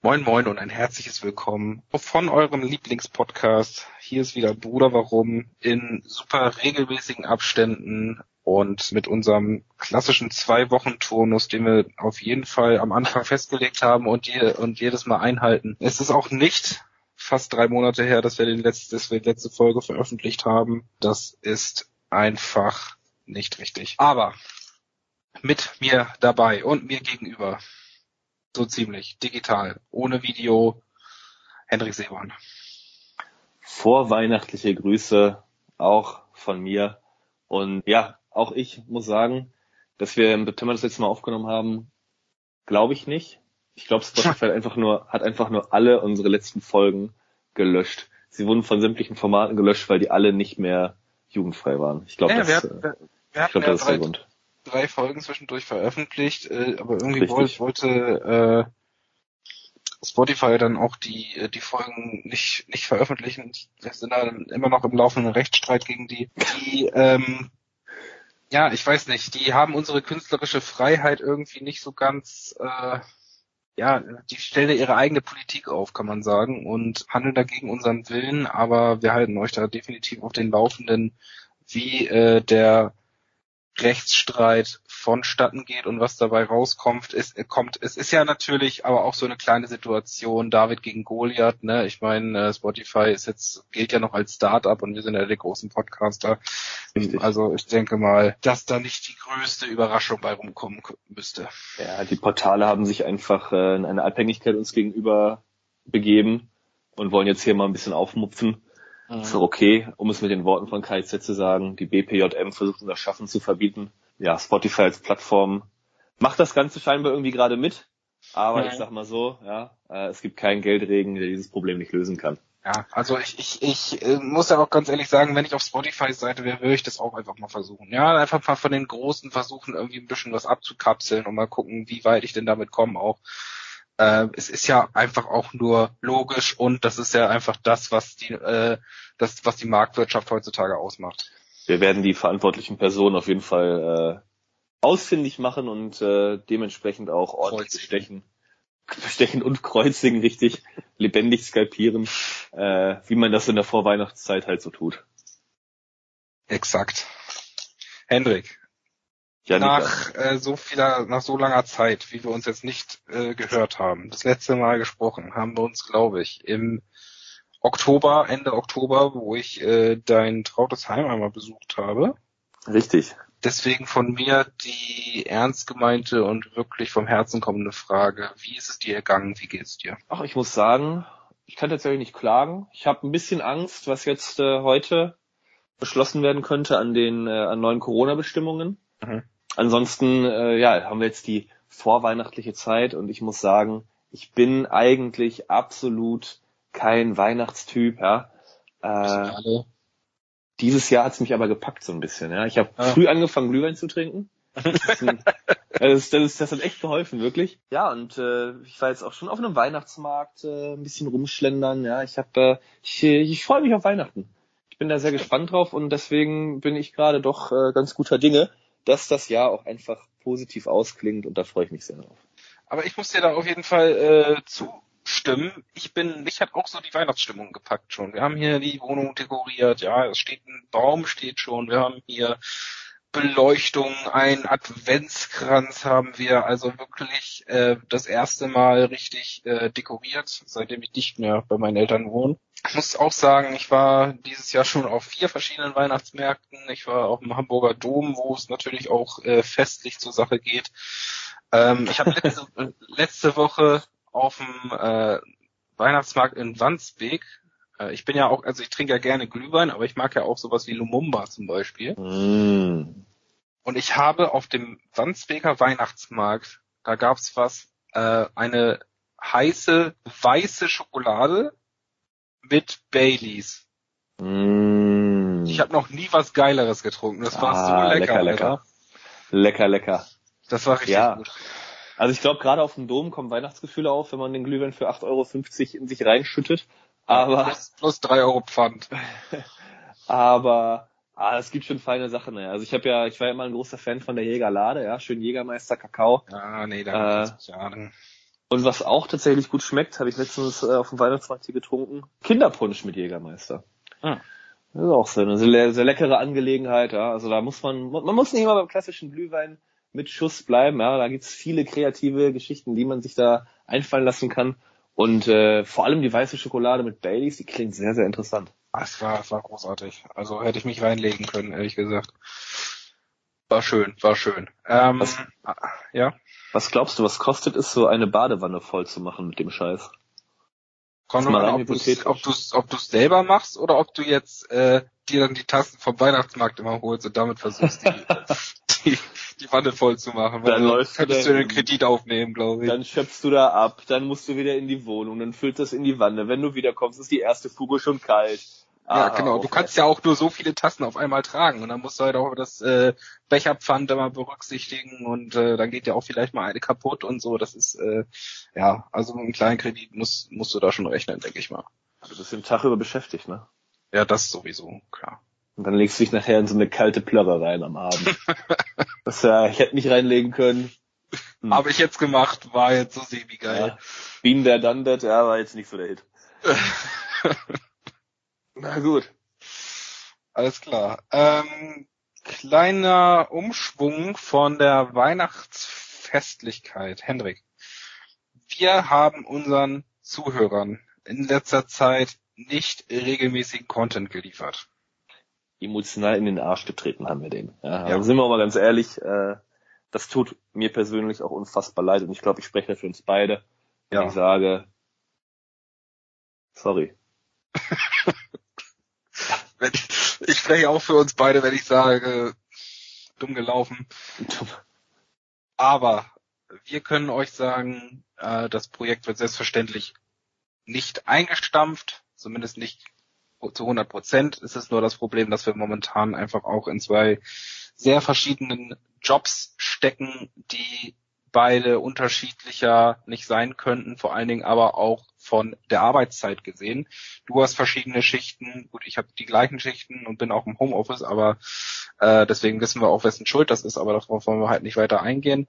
Moin Moin und ein herzliches Willkommen von eurem Lieblingspodcast. Hier ist wieder Bruder Warum in super regelmäßigen Abständen und mit unserem klassischen 2-Wochen-Turnus, den wir auf jeden Fall am Anfang festgelegt haben und jedes Mal einhalten. Es ist auch nicht fast 3 Monate her, dass wir die letzte Folge veröffentlicht haben. Das ist einfach nicht richtig. Aber mit mir dabei und mir gegenüber, so ziemlich digital, ohne Video, Hendrik Seeborn. Vorweihnachtliche Grüße auch von mir. Und ja, auch ich muss sagen, dass wir im September das letzte Mal aufgenommen haben, glaube ich nicht. Ich glaube, Spotify hat einfach nur alle unsere letzten Folgen gelöscht. Sie wurden von sämtlichen Formaten gelöscht, weil die alle nicht mehr jugendfrei waren. Ich glaube, das ist der Grund. 3 Folgen zwischendurch veröffentlicht, aber irgendwie wollte Spotify dann auch die Folgen nicht veröffentlichen. Wir sind da immer noch im laufenden Rechtsstreit gegen die. Ja, ich weiß nicht, die haben unsere künstlerische Freiheit irgendwie nicht so ganz, die stellen ja ihre eigene Politik auf, kann man sagen, und handeln dagegen unseren Willen, aber wir halten euch da definitiv auf den Laufenden, wie der Rechtsstreit vonstatten geht und was dabei rauskommt. Es ist ja natürlich aber auch so eine kleine Situation, David gegen Goliath, ne? Ich meine, Spotify gilt ja noch als Start-up und wir sind ja die großen Podcaster. Richtig. Also ich denke mal, dass da nicht die größte Überraschung bei rumkommen müsste. Ja, die Portale haben sich einfach in eine Abhängigkeit uns gegenüber begeben und wollen jetzt hier mal ein bisschen aufmupfen. Ist doch okay, um es mit den Worten von KIZ zu sagen, die BPJM versucht unser Schaffen zu verbieten. Ja, Spotify als Plattform macht das Ganze scheinbar irgendwie gerade mit, aber ich sag mal so, es gibt keinen Geldregen, der dieses Problem nicht lösen kann. Ja, also ich muss ja auch ganz ehrlich sagen, wenn ich auf Spotifys Seite wäre, würde ich das auch einfach mal versuchen. Ja, einfach mal von den Großen versuchen, irgendwie ein bisschen was abzukapseln und mal gucken, wie weit ich denn damit komme auch. Es ist ja einfach auch nur logisch und das ist ja einfach das, was die Marktwirtschaft heutzutage ausmacht. Wir werden die verantwortlichen Personen auf jeden Fall ausfindig machen und dementsprechend auch ordentlich bestechen und kreuzigen, richtig lebendig skalpieren, wie man das in der Vorweihnachtszeit halt so tut. Exakt. Hendrik. Janika. Nach so langer Zeit, wie wir uns jetzt nicht gehört haben, das letzte Mal gesprochen, haben wir uns, glaube ich, im Ende Oktober, wo ich dein trautes Heim einmal besucht habe. Richtig. Deswegen von mir die ernst gemeinte und wirklich vom Herzen kommende Frage, wie ist es dir ergangen, wie geht's dir? Ach, ich muss sagen, ich kann tatsächlich nicht klagen. Ich habe ein bisschen Angst, was jetzt heute beschlossen werden könnte an neuen Corona-Bestimmungen. Mhm. Ansonsten, haben wir jetzt die vorweihnachtliche Zeit und ich muss sagen, ich bin eigentlich absolut kein Weihnachtstyp, ja. Dieses Jahr hat's mich aber gepackt so ein bisschen, ja. Ich habe früh angefangen, Glühwein zu trinken. Das hat echt geholfen, wirklich. Ja, und ich war jetzt auch schon auf einem Weihnachtsmarkt ein bisschen rumschlendern, ja. Ich freue mich auf Weihnachten. Ich bin da sehr gespannt drauf und deswegen bin ich gerade doch ganz guter Dinge, dass das Jahr auch einfach positiv ausklingt und da freue ich mich sehr drauf. Aber ich muss dir da auf jeden Fall zustimmen. Mich hat auch so die Weihnachtsstimmung gepackt schon. Wir haben hier die Wohnung dekoriert, ja, ein Baum steht schon, wir haben hier Beleuchtung, ein Adventskranz haben wir, also wirklich das erste Mal richtig dekoriert, seitdem ich nicht mehr bei meinen Eltern wohne. Ich muss auch sagen, ich war dieses Jahr schon auf 4 verschiedenen Weihnachtsmärkten. Ich war auf dem Hamburger Dom, wo es natürlich auch festlich zur Sache geht. Ich habe letzte Woche auf dem Weihnachtsmarkt in Wandsbek, ich trinke ja gerne Glühwein, aber ich mag ja auch sowas wie Lumumba zum Beispiel. Mm. Und ich habe auf dem Wandsbeker Weihnachtsmarkt, da gab's eine heiße, weiße Schokolade mit Baileys. Mm. Ich habe noch nie was Geileres getrunken. Das war so lecker, Alter. Lecker. Das war richtig gut. Also ich glaube, gerade auf dem Dom kommen Weihnachtsgefühle auf, wenn man den Glühwein für 8,50 € in sich reinschüttet. Aber plus 3 € Pfand. Aber es gibt schon feine Sachen. Ja. Also ich war ja immer ein großer Fan von der Jägerlade, ja, schön Jägermeister, Kakao. Ja, nee, da Und was auch tatsächlich gut schmeckt, habe ich letztens auf dem Weihnachtsmarkt hier getrunken, Kinderpunsch mit Jägermeister. Hm. Das ist auch so eine sehr, sehr leckere Angelegenheit, ja. Also da muss man muss nicht immer beim klassischen Glühwein mit Schuss bleiben, ja. Da gibt's viele kreative Geschichten, die man sich da einfallen lassen kann. Und vor allem die weiße Schokolade mit Baileys, die klingt sehr, sehr interessant. Es war großartig. Also hätte ich mich reinlegen können, ehrlich gesagt. War schön. Ja. Was glaubst du, was kostet es, so eine Badewanne voll zu machen mit dem Scheiß? Kommt noch an, ob du's selber machst oder ob du jetzt dir dann die Tassen vom Weihnachtsmarkt immer holst und damit versuchst, die Wanne voll zu machen. Dann könntest du den Kredit aufnehmen, glaube ich. Dann schöpfst du da ab, dann musst du wieder in die Wohnung, dann füllst das in die Wanne. Wenn du wiederkommst, ist die erste Fuge schon kalt. Ja, genau. Du kannst ja auch nur so viele Tassen auf einmal tragen und dann musst du halt auch das Becherpfand immer berücksichtigen und dann geht ja auch vielleicht mal eine kaputt und so. Das ist also mit einem kleinen Kredit musst du da schon rechnen, denke ich mal. Du bist den Tag über beschäftigt, ne? Ja, das sowieso, klar. Und dann legst du dich nachher in so eine kalte Plörre rein am Abend. Ich hätte nicht reinlegen können. Habe ich jetzt gemacht, war jetzt so semi-geil. Ja. Been there, done that, ja, war jetzt nicht so der Hit. Na gut. Alles klar. Kleiner Umschwung von der Weihnachtsfestlichkeit. Hendrik, wir haben unseren Zuhörern in letzter Zeit nicht regelmäßigen Content geliefert. Emotional in den Arsch getreten haben wir den. Ja. Also sind wir mal ganz ehrlich, das tut mir persönlich auch unfassbar leid und ich glaube, ich spreche da für uns beide, wenn ich sage, sorry. Ich spreche auch für uns beide, wenn ich sage, dumm gelaufen. Aber wir können euch sagen, das Projekt wird selbstverständlich nicht eingestampft, zumindest nicht zu 100%. Es ist nur das Problem, dass wir momentan einfach auch in zwei sehr verschiedenen Jobs stecken, die beide unterschiedlicher nicht sein könnten, vor allen Dingen aber auch von der Arbeitszeit gesehen. Du hast verschiedene Schichten, gut, ich habe die gleichen Schichten und bin auch im Homeoffice, aber deswegen wissen wir auch, wessen Schuld das ist, aber darauf wollen wir halt nicht weiter eingehen.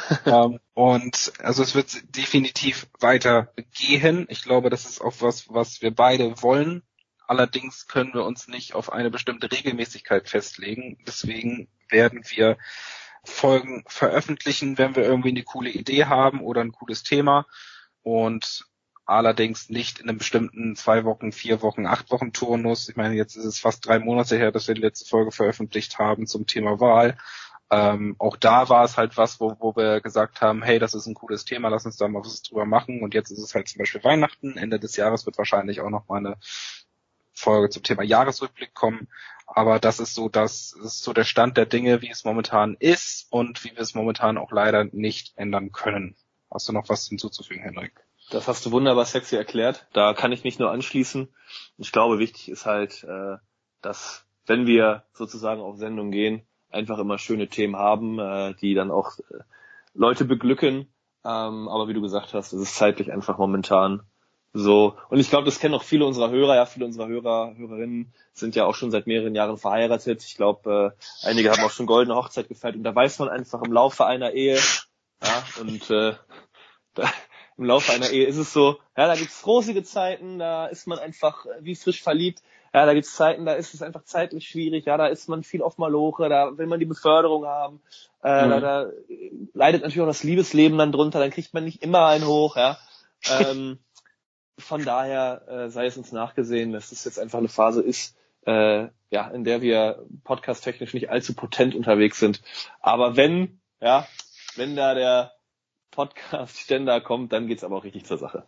Und also es wird definitiv weiter gehen. Ich glaube, das ist auch was wir beide wollen. Allerdings können wir uns nicht auf eine bestimmte Regelmäßigkeit festlegen. Deswegen werden wir Folgen veröffentlichen, wenn wir irgendwie eine coole Idee haben oder ein cooles Thema und allerdings nicht in einem bestimmten 2 Wochen, 4 Wochen, 8 Wochen Turnus. Ich meine, jetzt ist es fast 3 Monate her, dass wir die letzte Folge veröffentlicht haben zum Thema Wahl. Auch da war es halt was, wo wir gesagt haben, hey, das ist ein cooles Thema, lass uns da mal was drüber machen. Und jetzt ist es halt zum Beispiel Weihnachten. Ende des Jahres wird wahrscheinlich auch noch mal eine Folge zum Thema Jahresrückblick kommen. Aber das ist so der Stand der Dinge, wie es momentan ist und wie wir es momentan auch leider nicht ändern können. Hast du noch was hinzuzufügen, Hendrik? Das hast du wunderbar sexy erklärt. Da kann ich mich nur anschließen. Ich glaube, wichtig ist halt, dass, wenn wir sozusagen auf Sendung gehen, einfach immer schöne Themen haben, die dann auch Leute beglücken. Aber wie du gesagt hast, es ist zeitlich einfach momentan so. Und ich glaube, das kennen auch viele unserer Hörer. Ja, viele unserer Hörerinnen sind ja auch schon seit mehreren Jahren verheiratet. Ich glaube, einige haben auch schon goldene Hochzeit gefeiert. Und da weiß man einfach im Laufe einer Ehe, ja, und im Laufe einer Ehe ist es so, ja, da gibt's rosige Zeiten, da ist man einfach wie frisch verliebt. Ja, da gibt's Zeiten, da ist es einfach zeitlich schwierig. Ja, da ist man viel auf Maloche, da will man die Beförderung haben. Da leidet natürlich auch das Liebesleben dann drunter, dann kriegt man nicht immer einen hoch, ja. Von daher sei es uns nachgesehen, dass es jetzt einfach eine Phase ist, in der wir podcast-technisch nicht allzu potent unterwegs sind. Aber wenn da der Podcast-Ständer kommt, dann geht's aber auch richtig zur Sache.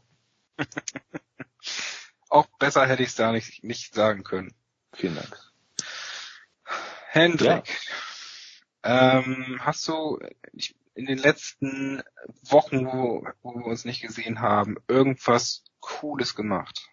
Auch besser hätte ich es da nicht sagen können. Vielen Dank. Hendrik, hast du in den letzten Wochen, wo wir uns nicht gesehen haben, irgendwas Cooles gemacht?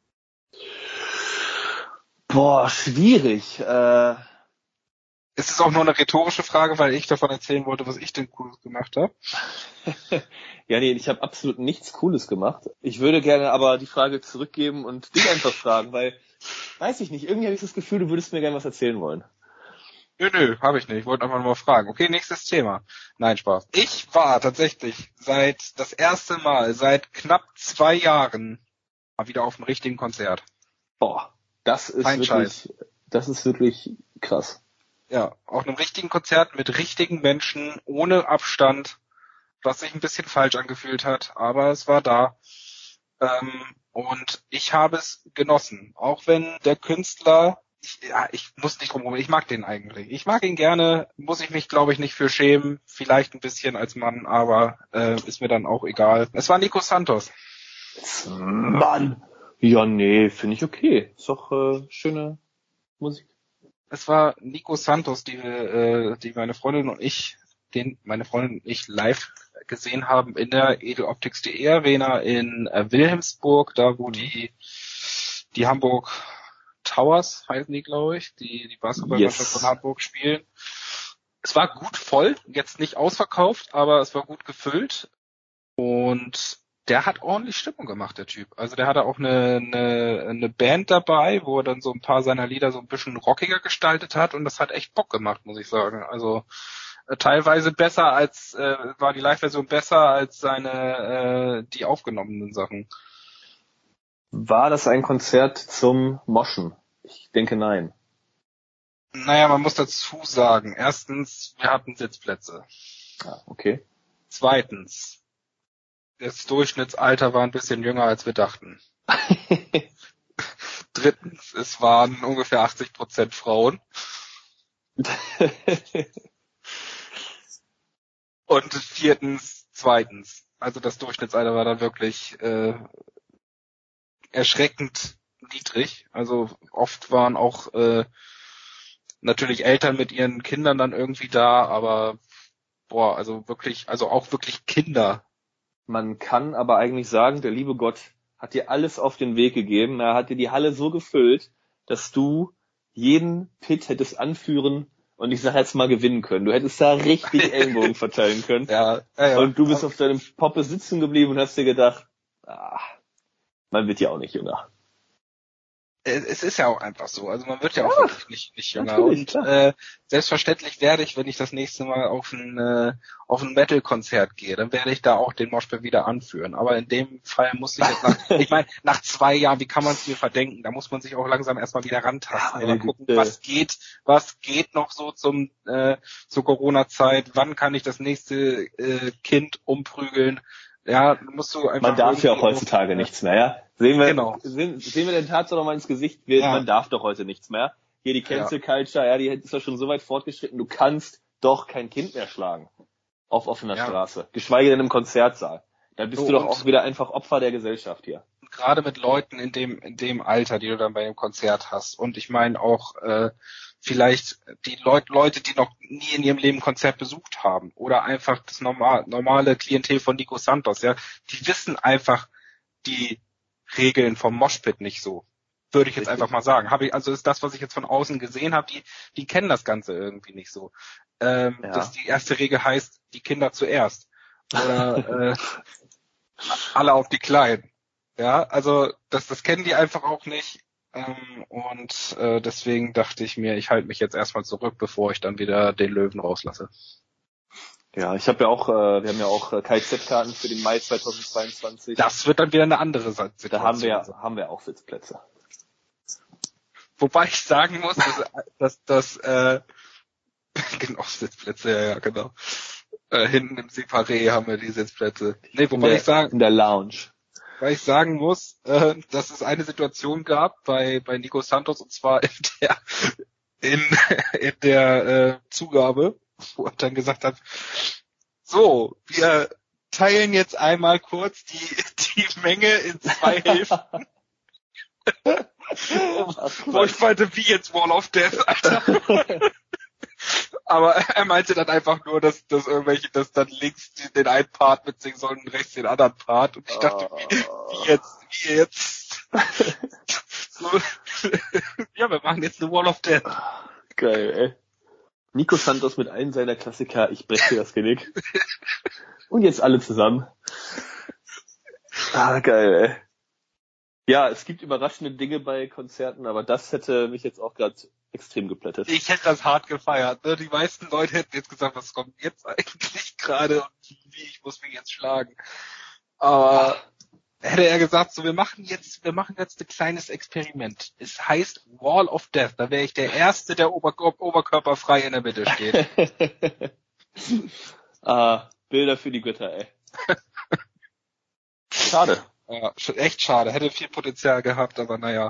Boah, schwierig. Ist es auch nur eine rhetorische Frage, weil ich davon erzählen wollte, was ich denn Cooles gemacht habe? Ja, nee, ich habe absolut nichts Cooles gemacht. Ich würde gerne aber die Frage zurückgeben und dich einfach fragen, weil, weiß ich nicht, irgendwie habe ich das Gefühl, du würdest mir gerne was erzählen wollen. Nö, habe ich nicht. Ich wollte einfach nur mal fragen. Okay, nächstes Thema. Nein, Spaß. Ich war tatsächlich das erste Mal seit knapp 2 Jahren mal wieder auf einem richtigen Konzert. Boah, das ist wirklich krass. Ja, auf einem richtigen Konzert mit richtigen Menschen, ohne Abstand, was sich ein bisschen falsch angefühlt hat, aber es war da. Und ich habe es genossen. Auch wenn der Künstler, ich muss nicht drum herum, ich mag den eigentlich. Ich mag ihn gerne, muss ich mich, glaube ich, nicht für schämen. Vielleicht ein bisschen als Mann, aber ist mir dann auch egal. Es war Nico Santos. Mann! Ja, nee, finde ich okay. Ist doch schöne Musik. Es war Nico Santos, die meine Freundin und ich live gesehen haben in der Edeloptics.de Arena in Wilhelmsburg, da wo die Hamburg Towers heißen die, glaube ich, die Basketballmannschaft von Hamburg spielen. Es war gut voll, jetzt nicht ausverkauft, aber es war gut gefüllt und der hat ordentlich Stimmung gemacht, der Typ. Also der hatte auch eine Band dabei, wo er dann so ein paar seiner Lieder so ein bisschen rockiger gestaltet hat und das hat echt Bock gemacht, muss ich sagen. Also teilweise besser war die Live-Version besser als die aufgenommenen Sachen. War das ein Konzert zum Moschen? Ich denke nein. Naja, man muss dazu sagen, erstens, wir hatten Sitzplätze. Ah, okay. Zweitens, das Durchschnittsalter war ein bisschen jünger, als wir dachten. Drittens, es waren ungefähr 80% Frauen. Und zweitens, also das Durchschnittsalter war dann wirklich erschreckend niedrig. Also oft waren auch natürlich Eltern mit ihren Kindern dann irgendwie da, aber also auch wirklich Kinder. Man kann aber eigentlich sagen, der liebe Gott hat dir alles auf den Weg gegeben. Er hat dir die Halle so gefüllt, dass du jeden Pit hättest anführen und ich sage jetzt mal gewinnen können. Du hättest da richtig Ellenbogen verteilen können. Ja. Und du bist auf deinem Poppe sitzen geblieben und hast dir gedacht, man wird ja auch nicht jünger. Es ist ja auch einfach so. Also man wird ja auch wirklich nicht jünger. Und selbstverständlich werde ich, wenn ich das nächste Mal auf ein Metal-Konzert gehe, dann werde ich da auch den Moshpit wieder anführen. Aber in dem Fall muss ich jetzt nach 2 Jahren, wie kann man es mir verdenken? Da muss man sich auch langsam erstmal wieder rantasten. Mal gucken, was geht noch so zur Corona-Zeit? Wann kann ich das nächste Kind umprügeln? Ja, musst du einfach. Man darf ja auch heutzutage nichts mehr, ja? Sehen wir den Tatsache noch mal ins Gesicht, man darf doch heute nichts mehr. Hier die Cancel Culture, die ist ja schon so weit fortgeschritten, du kannst doch kein Kind mehr schlagen. Auf offener Straße. Geschweige denn im Konzertsaal. Dann bist du doch auch wieder einfach Opfer der Gesellschaft hier. Gerade mit Leuten in dem Alter, die du dann bei dem Konzert hast. Und ich meine auch, vielleicht die Leute, die noch nie in ihrem Leben ein Konzert besucht haben oder einfach das normale Klientel von Nico Santos, ja, die wissen einfach die Regeln vom Moshpit nicht so. Würde ich jetzt einfach mal sagen. Also ist das, was ich jetzt von außen gesehen habe, die kennen das Ganze irgendwie nicht so. Dass die erste Regel heißt, die Kinder zuerst. Oder alle auf die Kleinen. Ja, also das kennen die einfach auch nicht. Und deswegen dachte ich mir, ich halte mich jetzt erstmal zurück, bevor ich dann wieder den Löwen rauslasse. Ja, wir haben ja auch KZ-Karten für den Mai 2022. Das wird dann wieder eine andere Situation. Da haben wir auch Sitzplätze. Wobei ich sagen muss, dass genau, Sitzplätze, ja, genau. Hinten im Separé haben wir die Sitzplätze. Nee, in der Lounge. Weil ich sagen muss, dass es eine Situation gab bei Nico Santos, und zwar in der Zugabe, wo er dann gesagt hat, so, wir teilen jetzt einmal kurz die Menge in 2 Hälften. Wo ich meinte, wie jetzt Wall of Death, Alter. Aber er meinte dann einfach nur, dass dann links den einen Part mitsingen sollen und rechts den anderen Part. Und ich dachte, wie jetzt? So, ja, wir machen jetzt eine Wall of Death. Geil, ey. Nico Santos mit einem seiner Klassiker, ich breche dir das Genick. Und jetzt alle zusammen. Geil, ey. Ja, es gibt überraschende Dinge bei Konzerten, aber das hätte mich jetzt auch gerade extrem geplättet. Ich hätte das hart gefeiert. Ne? Die meisten Leute hätten jetzt gesagt, was kommt jetzt eigentlich gerade und wie, ich muss mich jetzt schlagen. Aber hätte er gesagt, so wir machen jetzt ein kleines Experiment. Es heißt Wall of Death. Da wäre ich der Erste, der oberkörperfrei in der Mitte steht. Bilder für die Götter, ey. Schade. Ja, echt schade. Hätte viel Potenzial gehabt, aber naja.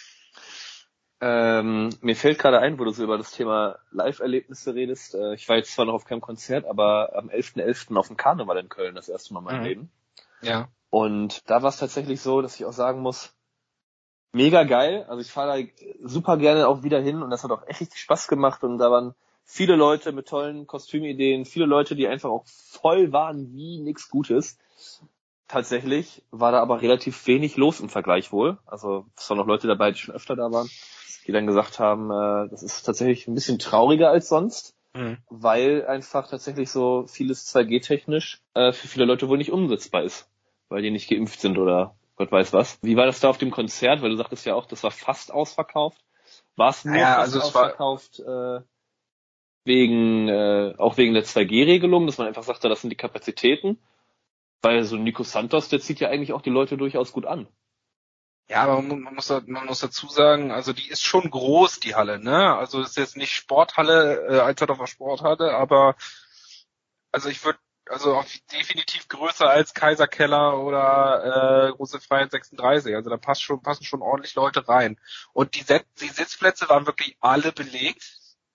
Mir fällt gerade ein, wo du so über das Thema Live-Erlebnisse redest. Ich war jetzt zwar noch auf keinem Konzert, aber am 11.11. auf dem Karneval in Köln das erste Mal in meinem Leben. Ja. Und da war es tatsächlich so, dass ich auch sagen muss, mega geil. Also ich fahre da super gerne auch wieder hin und das hat auch echt richtig Spaß gemacht und da waren viele Leute mit tollen Kostümideen, viele Leute, die einfach auch voll waren wie nix Gutes. Tatsächlich war da aber relativ wenig los im Vergleich wohl. Also es waren noch Leute dabei, die schon öfter da waren, die dann gesagt haben, das ist tatsächlich ein bisschen trauriger als sonst, weil einfach tatsächlich so vieles 2G-technisch für viele Leute wohl nicht umsetzbar ist, weil die nicht geimpft sind oder Gott weiß was. Wie war das da auf dem Konzert? Weil du sagtest ja auch, das war fast ausverkauft. War es nur fast ausverkauft wegen der 2G-Regelung, dass man einfach sagte, das sind die Kapazitäten? Weil so Nico Santos, der zieht ja eigentlich auch die Leute durchaus gut an. Ja, aber man muss dazu sagen, also die ist schon groß, die Halle, ne? Also ist jetzt nicht Sporthalle, Alsterdorfer Sporthalle, aber also definitiv größer als Kaiserkeller oder Große Freiheit 36. Also da passen schon ordentlich Leute rein. Und die Sitzplätze waren wirklich alle belegt.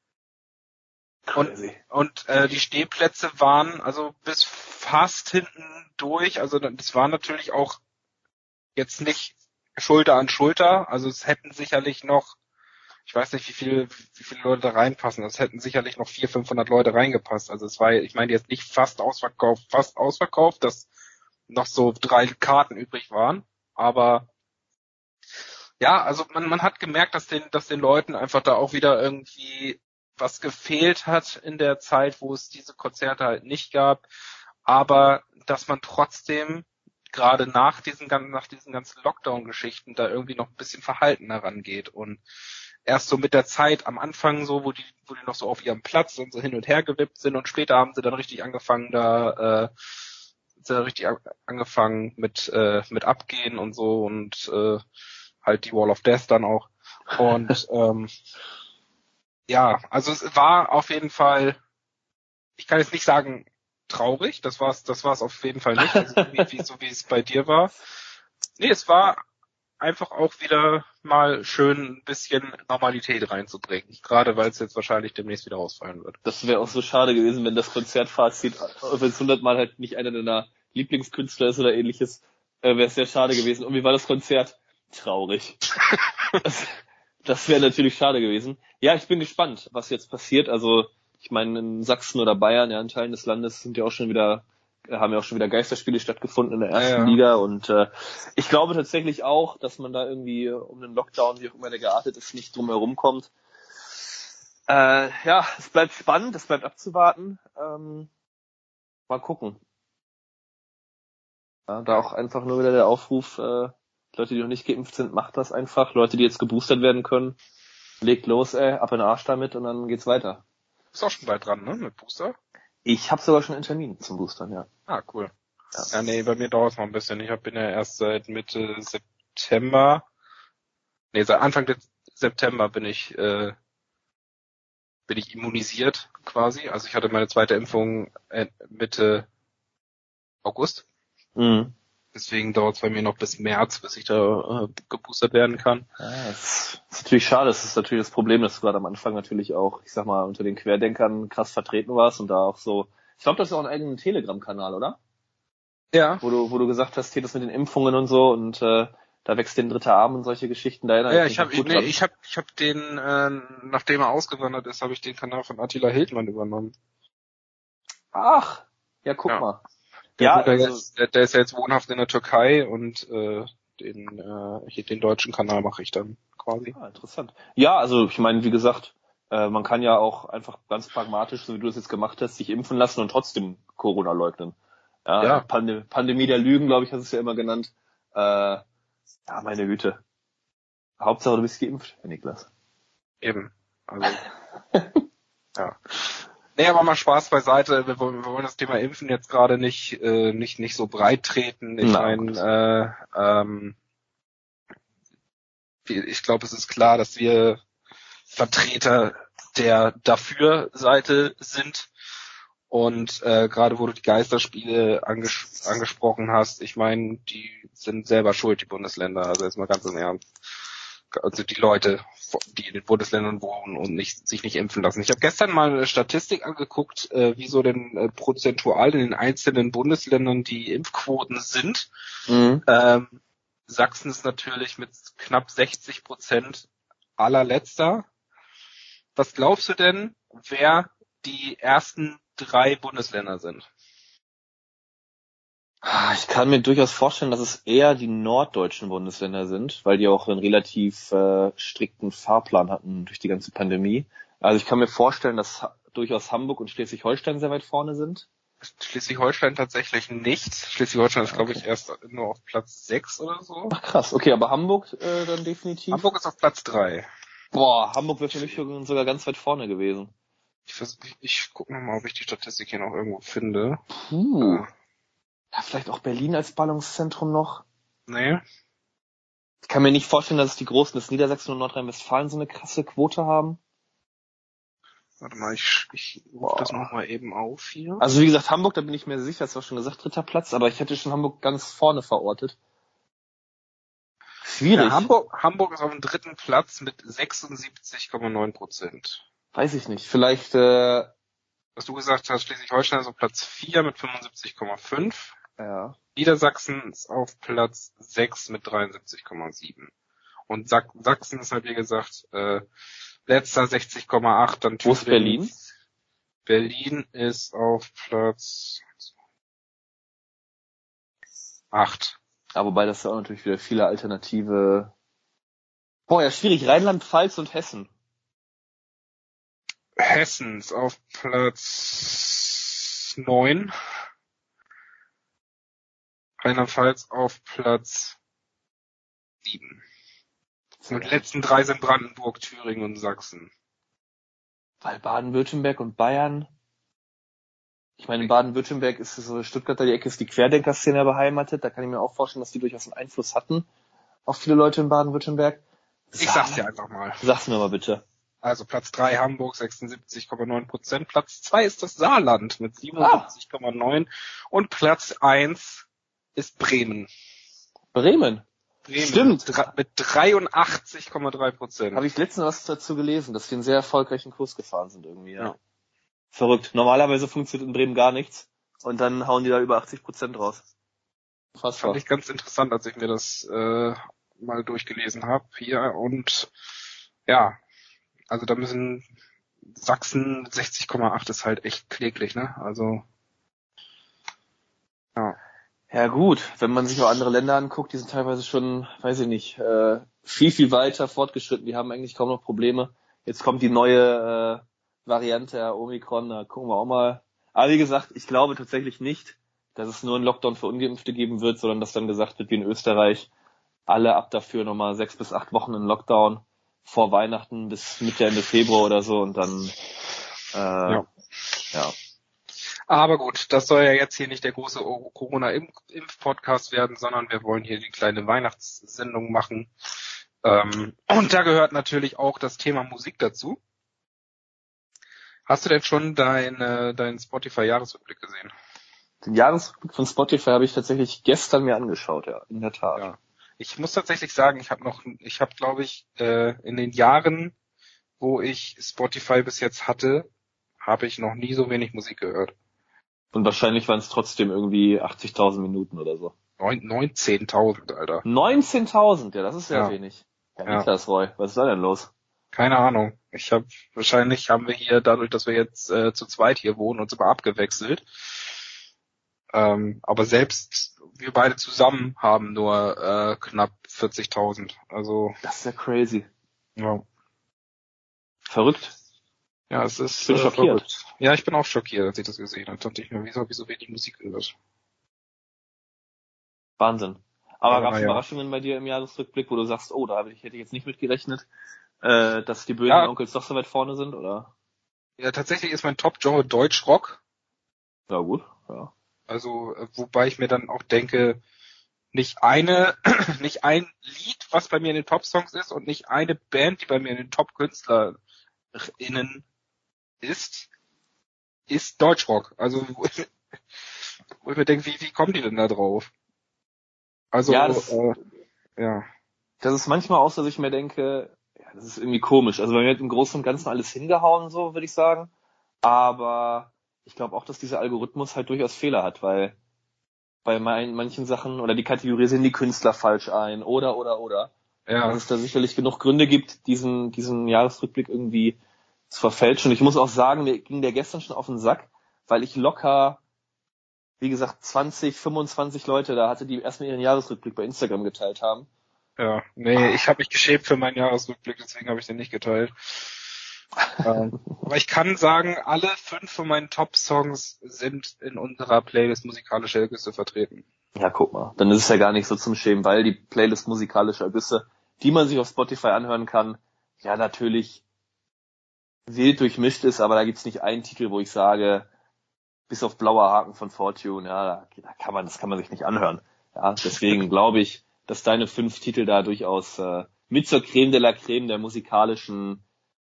Und die Stehplätze waren also bis fast hinten durch. Also das war natürlich auch jetzt nicht Schulter an Schulter. Also es hätten sicherlich noch, ich weiß nicht, wie viele Leute da reinpassen. Es hätten sicherlich noch 400, 500 Leute reingepasst. Also es war, ich meine jetzt nicht fast ausverkauft, dass noch so 3 Karten übrig waren. Aber ja, also man hat gemerkt, dass den Leuten einfach da auch wieder irgendwie was gefehlt hat in der Zeit, wo es diese Konzerte halt nicht gab, aber dass man trotzdem gerade nach diesen ganzen Lockdown-Geschichten da irgendwie noch ein bisschen verhalten herangeht und erst so mit der Zeit am Anfang so, wo die noch so auf ihrem Platz und so hin und her gewippt sind und später haben sie dann richtig angefangen mit Abgehen und so und halt die Wall of Death dann auch und ja, also es war auf jeden Fall, ich kann jetzt nicht sagen traurig, das war's auf jeden Fall nicht, also wie es bei dir war. Nee, es war einfach auch wieder mal schön ein bisschen Normalität reinzubringen, gerade weil es jetzt wahrscheinlich demnächst wieder ausfallen wird. Das wäre auch so schade gewesen, wenn das Konzertfazit, wenn es 100-mal halt nicht einer deiner Lieblingskünstler ist oder ähnliches, wäre es sehr schade gewesen. Und wie war das Konzert? Traurig. Das wäre natürlich schade gewesen. Ja, ich bin gespannt, was jetzt passiert. Also, ich meine, in Sachsen oder Bayern, ja, in Teilen des Landes haben ja auch schon wieder Geisterspiele stattgefunden in der ersten Liga. Und ich glaube tatsächlich auch, dass man da irgendwie um den Lockdown, wie auch immer der geartet ist, nicht drum herum kommt. Ja, es bleibt spannend, es bleibt abzuwarten. Mal gucken. Ja, da auch einfach nur wieder der Aufruf, Leute, die noch nicht geimpft sind, macht das einfach. Leute, die jetzt geboostert werden können, legt los, ab in den Arsch damit und dann geht's weiter. Ist auch schon bald dran, ne, mit Booster? Ich habe sogar schon einen Termin zum Boostern, ja. Ah, cool. Ja, nee, bei mir dauert es noch ein bisschen. Ich bin ja erst seit Mitte September, seit Anfang September bin ich immunisiert quasi. Also ich hatte meine zweite Impfung Mitte August. Mhm. Deswegen dauert es bei mir noch bis März, bis ich da geboostert werden kann. Ja, das ist natürlich schade. Das ist natürlich das Problem, dass du gerade am Anfang natürlich auch, ich sag mal, unter den Querdenkern krass vertreten warst und da auch so, ich glaube, das ist auch einen eigenen Telegram-Kanal, oder? Ja. Wo du gesagt hast, hier das mit den Impfungen und so und da wächst den dritter Arm und solche Geschichten. Da ich hab den, nachdem er ausgewandert ist, habe ich den Kanal von Attila Hildmann übernommen. Ach, ja, guck mal. Der ist ja jetzt wohnhaft in der Türkei und den deutschen Kanal mache ich dann quasi. Ah, interessant. Ja, also ich meine, wie gesagt, man kann ja auch einfach ganz pragmatisch, so wie du es jetzt gemacht hast, sich impfen lassen und trotzdem Corona leugnen. Ja. Pandemie der Lügen, glaube ich, hast du es ja immer genannt. Ja, meine Güte. Hauptsache du bist geimpft, Herr Niklas. Eben. Also, ja. Nee, aber mal Spaß beiseite. Wir wollen das Thema Impfen jetzt gerade nicht so breit treten. Ich meine, ich glaube, es ist klar, dass wir Vertreter der Dafür-Seite sind. Und gerade wo du die Geisterspiele angesprochen hast, ich meine, die sind selber schuld, die Bundesländer. Also jetzt mal ganz im Ernst. Also die Leute, die in den Bundesländern wohnen und sich nicht impfen lassen. Ich habe gestern mal eine Statistik angeguckt, wie so denn prozentual in den einzelnen Bundesländern die Impfquoten sind. Mhm. Sachsen ist natürlich mit knapp 60% allerletzter. Was glaubst du denn, wer die ersten 3 Bundesländer sind? Ich kann mir durchaus vorstellen, dass es eher die norddeutschen Bundesländer sind, weil die auch einen relativ strikten Fahrplan hatten durch die ganze Pandemie. Also ich kann mir vorstellen, dass durchaus Hamburg und Schleswig-Holstein sehr weit vorne sind. Schleswig-Holstein tatsächlich nicht. Schleswig-Holstein ist, glaube ich, erst nur auf Platz 6 oder so. Ach krass, okay, aber Hamburg dann definitiv? Hamburg ist auf Platz 3. Boah, Hamburg wäre für mich sogar ganz weit vorne gewesen. Ich gucke nochmal, ob ich die Statistik hier noch irgendwo finde. Ja, vielleicht auch Berlin als Ballungszentrum noch? Nee. Ich kann mir nicht vorstellen, dass die Großen des Niedersachsen und Nordrhein-Westfalen so eine krasse Quote haben. Warte mal, ich rufe das nochmal eben auf hier. Also wie gesagt, Hamburg, da bin ich mir sicher, das war schon gesagt, 3. Platz, aber ich hätte schon Hamburg ganz vorne verortet. Schwierig. Ja, Hamburg ist auf dem 3. Platz mit 76,9%. Weiß ich nicht, vielleicht... Was du gesagt hast, Schleswig-Holstein ist auf Platz 4 mit 75,5. Ja. Niedersachsen ist auf Platz 6 mit 73,7. Und Sachsen ist halt, wie gesagt, letzter 60,8. Dann wo ist Berlin? Berlin ist auf Platz 8. Aber wobei das ja auch natürlich wieder viele alternative... Boah, ja, schwierig. Rheinland-Pfalz und Hessen. Hessen ist auf Platz 9. Rheinland-Pfalz auf Platz 7. Und die letzten 3 sind Brandenburg, Thüringen und Sachsen. Weil Baden-Württemberg und Bayern... Ich meine, in Baden-Württemberg ist es so, Stuttgarter die Ecke ist die Querdenker-Szene beheimatet. Da kann ich mir auch vorstellen, dass die durchaus einen Einfluss hatten auf viele Leute in Baden-Württemberg. Ich sag's dir einfach mal. Sag's mir mal bitte. Also Platz 3 Hamburg 76,9%. Platz 2 ist das Saarland mit 77,9%. Und Platz 1 ist Bremen. Bremen? Stimmt. Mit 83,3%. Habe ich letztens was dazu gelesen, dass die einen sehr erfolgreichen Kurs gefahren sind irgendwie. Ja. Verrückt. Normalerweise funktioniert in Bremen gar nichts. Und dann hauen die da über 80% raus. Fast fand ich ganz interessant, als ich mir das mal durchgelesen habe hier. Und ja, also da müssen Sachsen 60,8 ist halt echt kläglich, ne? Also ja. Ja gut, wenn man sich auch andere Länder anguckt, die sind teilweise schon, weiß ich nicht, viel weiter fortgeschritten. Die haben eigentlich kaum noch Probleme. Jetzt kommt die neue Variante der Omikron, da gucken wir auch mal. Aber wie gesagt, ich glaube tatsächlich nicht, dass es nur einen Lockdown für Ungeimpfte geben wird, sondern dass dann gesagt wird, wie in Österreich, alle ab dafür nochmal 6 bis 8 Wochen in Lockdown vor Weihnachten bis Mitte, Ende Februar oder so und dann ja. Aber gut, das soll ja jetzt hier nicht der große Corona-Impf-Podcast werden, sondern wir wollen hier die kleine Weihnachtssendung machen. Und da gehört natürlich auch das Thema Musik dazu. Hast du denn schon deinen Spotify-Jahresrückblick gesehen? Den Jahresrückblick von Spotify habe ich tatsächlich gestern mir angeschaut, ja, in der Tat. Ja. Ich muss tatsächlich sagen, ich habe glaube ich, in den Jahren, wo ich Spotify bis jetzt hatte, habe ich noch nie so wenig Musik gehört. Und wahrscheinlich waren es trotzdem irgendwie 80.000 Minuten oder so. 19.000, Alter. 19.000, ja, das ist sehr wenig. Ja, Niklas Roy, was ist da denn los? Keine Ahnung. Wahrscheinlich haben wir hier, dadurch, dass wir jetzt zu zweit hier wohnen, uns immer abgewechselt. Aber selbst wir beide zusammen haben nur knapp 40.000. Also das ist ja crazy. Ja. Verrückt. Ja, es ist. Ich bin schockiert. Verrückt. Ja, ich bin auch schockiert, als ich das gesehen habe. Da dachte ich mir, wieso habe ich so wenig Musik gehört? Wahnsinn. Aber gab es Überraschungen bei dir im Jahresrückblick, wo du sagst, oh, hätte ich jetzt nicht mit gerechnet, dass die bösen Onkels doch so weit vorne sind, oder? Ja, tatsächlich ist mein Top-Genre Deutschrock. Ja, gut, ja. Also, wobei ich mir dann auch denke, nicht ein Lied, was bei mir in den Top-Songs ist und nicht eine Band, die bei mir in den Top-KünstlerInnen ist Deutschrock. Also, wo ich mir denke, wie kommen die denn da drauf? Also, ja, das ist manchmal auch so, dass ich mir denke, ja, das ist irgendwie komisch. Also, bei mir hat im Großen und Ganzen alles hingehauen, so, würde ich sagen. Aber ich glaube auch, dass dieser Algorithmus halt durchaus Fehler hat, weil bei manchen Sachen oder die kategorisieren die Künstler falsch ein oder. Ja. Dass es da sicherlich genug Gründe gibt, diesen Jahresrückblick irgendwie zu verfälschen. Und ich muss auch sagen, mir ging der gestern schon auf den Sack, weil ich locker, wie gesagt, 20, 25 Leute da hatte, die erstmal ihren Jahresrückblick bei Instagram geteilt haben. Ja, nee, ich habe mich geschämt für meinen Jahresrückblick, deswegen habe ich den nicht geteilt. Aber ich kann sagen, alle 5 von meinen Top-Songs sind in unserer Playlist Musikalische Ergüsse vertreten. Ja, guck mal. Dann ist es ja gar nicht so zum Schämen, weil die Playlist Musikalische Ergüsse, die man sich auf Spotify anhören kann, ja natürlich wild durchmischt ist, aber da gibt's nicht einen Titel, wo ich sage, bis auf Blauer Haken von Fortune, ja, das kann man sich nicht anhören. Ja, deswegen glaube ich, dass deine 5 Titel da durchaus mit zur Creme de la Creme der musikalischen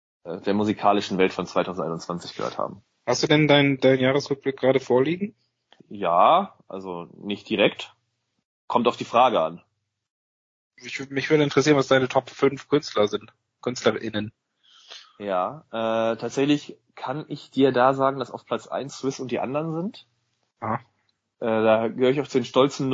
Welt von 2021 gehört haben. Hast du denn dein Jahresrückblick gerade vorliegen? Ja, also nicht direkt. Kommt auf die Frage an. Mich würde interessieren, was deine Top 5 Künstler sind. KünstlerInnen. Ja, tatsächlich kann ich dir da sagen, dass auf Platz 1 Swiss und die anderen sind. Ah. Da gehöre ich auf den stolzen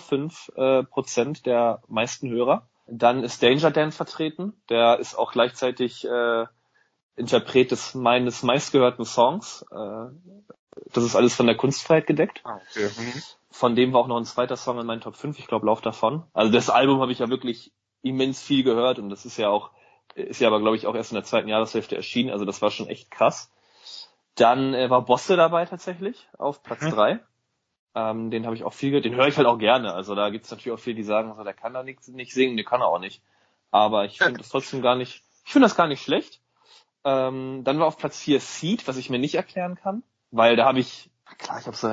0,5% der meisten Hörer. Dann ist Danger Dan vertreten. Der ist auch gleichzeitig Interpret meines meistgehörten Songs. Das ist alles von der Kunstfreiheit gedeckt. Ah, okay. Von dem war auch noch ein zweiter Song in meinen Top 5, ich glaube Lauf davon. Also das Album habe ich ja wirklich immens viel gehört und das ist ja aber glaube ich auch erst in der zweiten Jahreshälfte erschienen, also das war schon echt krass. Dann war Bosse dabei tatsächlich auf Platz 3. Den habe ich auch viel gehört, den höre ich halt auch gerne. Also da gibt's natürlich auch viele, die sagen, also der kann da nicht singen, den kann er auch nicht. Aber ich finde das trotzdem gar nicht schlecht. Dann war auf Platz 4 Seed, was ich mir nicht erklären kann, weil da habe ich so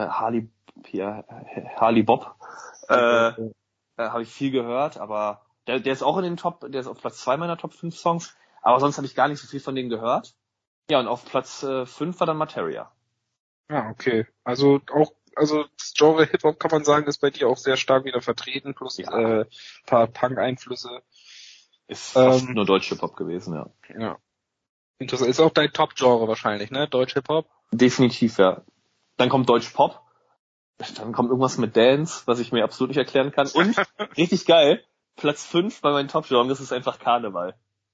Harley Bob, habe ich viel gehört, aber der ist auch der ist auf Platz 2 meiner Top 5 Songs, aber sonst habe ich gar nicht so viel von denen gehört. Ja, und auf Platz 5 war dann Materia. Ah, okay. Also das Genre Hip-Hop kann man sagen, ist bei dir auch sehr stark wieder vertreten, plus paar Punk-Einflüsse. Ist fast nur Deutsch-Hip-Hop gewesen, ja. Ja. Interessant. Ist auch dein Top-Genre wahrscheinlich, ne? Deutsch-Hip-Hop? Definitiv, ja. Dann kommt Deutsch-Pop. Dann kommt irgendwas mit Dance, was ich mir absolut nicht erklären kann. Und, richtig geil, Platz 5 bei meinen Top-Genres ist einfach Karneval.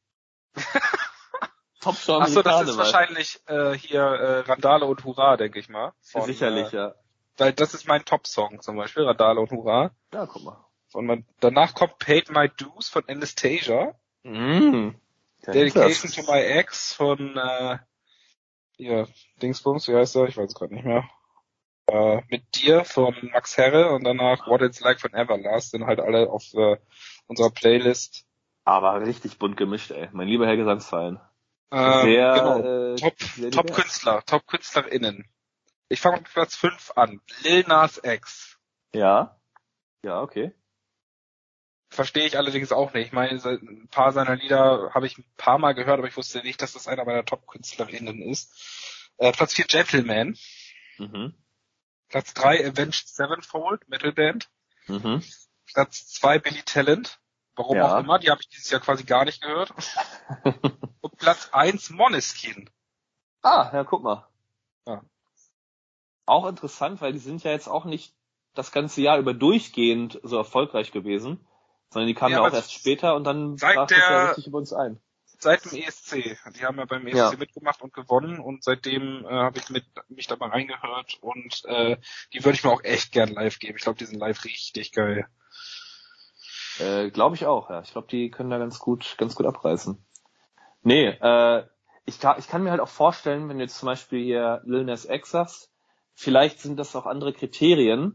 Top-Genre Achso, das Karneval. ist wahrscheinlich Randale und Hurra, denke ich mal. Sicherlich, ja. Weil das ist mein Top-Song zum Beispiel, Randale und Hurra. Ja, guck mal. Und danach kommt Paid My Dues von Anastasia. Dedication to My Ex von Dingsbums, wie heißt er? Ich weiß es gerade nicht mehr. Mit dir von Max Herre und danach What It's Like von Everlast sind halt alle auf unserer Playlist. Aber richtig bunt gemischt, ey. Mein lieber Herr Gesangsverein. Genau. Top-KünstlerInnen. Ich fange mit Platz 5 an. Lil Nas X. Ja, okay. Verstehe ich allerdings auch nicht. Ich meine, ein paar seiner Lieder habe ich ein paar Mal gehört, aber ich wusste nicht, dass das einer meiner Top-KünstlerInnen ist. Platz 4 Gentleman. Platz 3 Avenged Sevenfold, Metalband. Platz 2 Billy Talent. Warum auch immer, die habe ich dieses Jahr quasi gar nicht gehört. Und Platz 1 Måneskin. Ah, ja, guck mal. Ja. Auch interessant, weil die sind ja jetzt auch nicht das ganze Jahr über durchgehend so erfolgreich gewesen, sondern die kamen ja auch erst später und dann brach das ja richtig über uns ein. Seit dem ESC. Die haben ja beim ESC mitgemacht und gewonnen und seitdem habe ich mich da mal reingehört und die würde ich mir auch echt gern live geben. Ich glaube, die sind live richtig geil. Glaube ich auch, ja. Ich glaube, die können da ganz gut abreißen. Nee, ich kann mir halt auch vorstellen, wenn du jetzt zum Beispiel hier Lil Nas X sagst, vielleicht sind das auch andere Kriterien,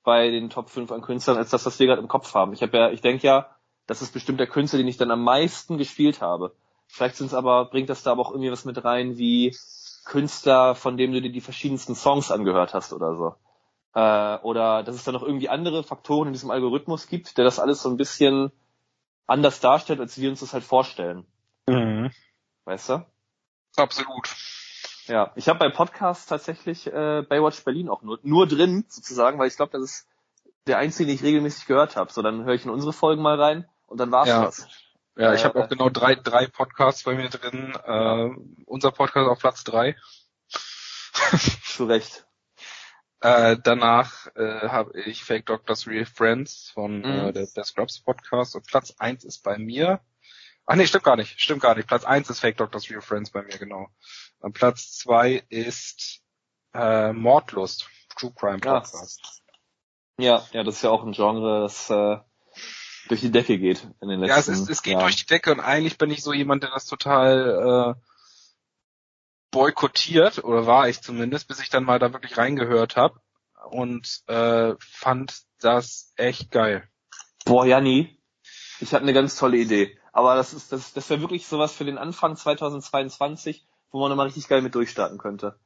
bei den Top 5 an Künstlern als das, was wir gerade im Kopf haben. Ich denke ja, das ist bestimmt der Künstler, den ich dann am meisten gespielt habe. Vielleicht bringt das da aber auch irgendwie was mit rein, wie Künstler, von dem du dir die verschiedensten Songs angehört hast oder so. Oder dass es da noch irgendwie andere Faktoren in diesem Algorithmus gibt, der das alles so ein bisschen anders darstellt, als wir uns das halt vorstellen. Mhm. Weißt du? Absolut. Ja, ich habe bei Podcasts tatsächlich Baywatch Berlin auch nur drin, sozusagen, weil ich glaube, das ist der einzige, den ich regelmäßig gehört habe. So, dann höre ich in unsere Folgen mal rein und dann war's das. Ja, ich habe auch genau drei Podcasts bei mir drin. Unser Podcast auf Platz 3. Zu Recht. Danach habe ich Fake Doctors Real Friends von der Scrubs Podcast und Platz 1 ist bei mir. Ach nee, stimmt gar nicht. Platz 1 ist Fake Doctors Real Friends bei mir, genau. Und Platz 2 ist Mordlust, True Crime Podcast. Ja, das ist ja auch ein Genre, das durch die Decke geht in den letzten Jahren. Ja, es geht durch die Decke und eigentlich bin ich so jemand, der das total boykottiert, oder war ich zumindest, bis ich dann mal da wirklich reingehört habe und fand das echt geil. Boah, Janni, ich habe eine ganz tolle Idee. Aber das wäre wirklich sowas für den Anfang 2022, wo man nochmal richtig geil mit durchstarten könnte.